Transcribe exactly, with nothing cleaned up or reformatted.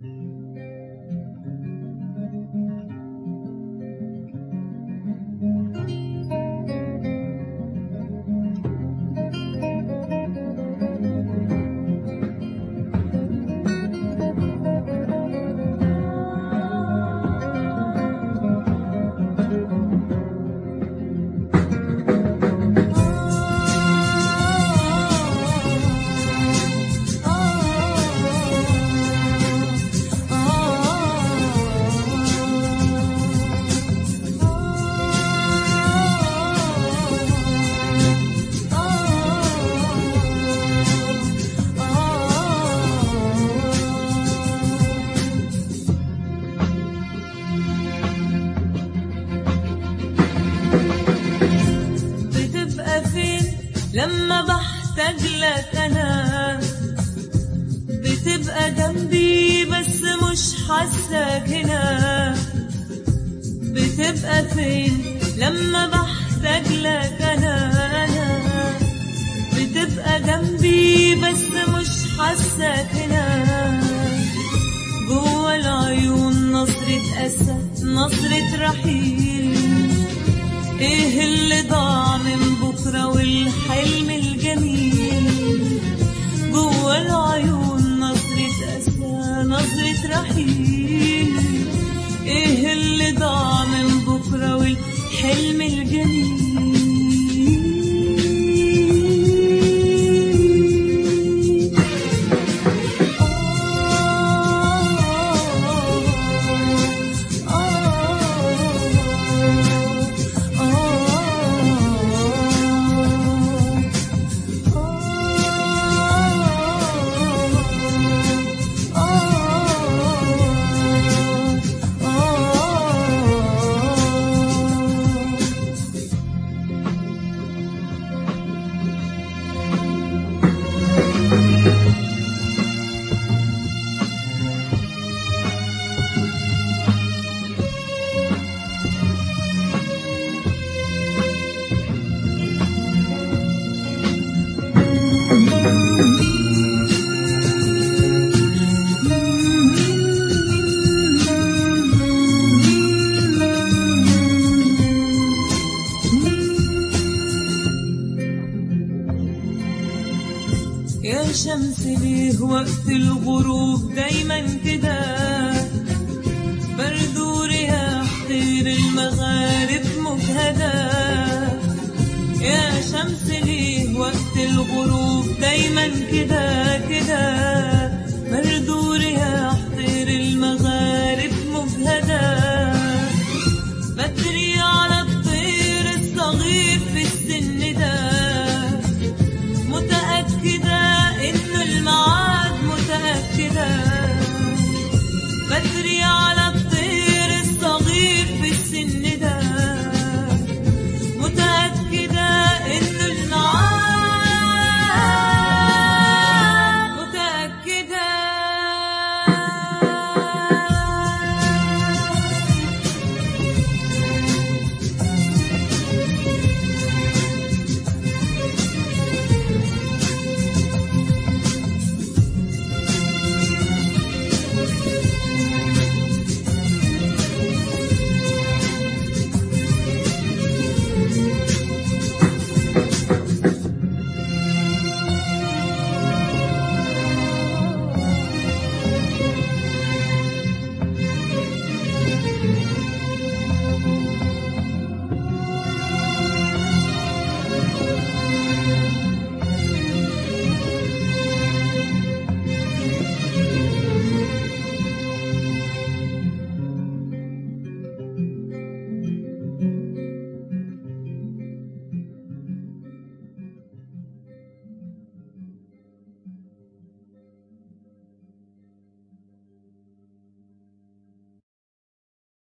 لما بحتاج لك أنا بتبقى جنبي بس مش حاساك هنا. بتبقى فين لما بحتاج لك أنا أنا بتبقى جنبي بس مش حاساك هنا. جوا العيون نظرة أسى نظرة رحيل، ايه اللي ضاع من بكرة والحلم الجميل. جوا العيون نظرة أسى نظرة رحيل، ايه اللي ضاع من بكرة والحلم الجميل. يا شمس ليه وقت الغروب دايما كده برد ورياح طير المغارب مجهدة. يا شمس ليه وقت الغروب دايما كده كده برد ورياح طير المغارب مجهدة. بدري على الطير الصغير في السن ده متأكدة إنه الميعاد متأكدة. بدري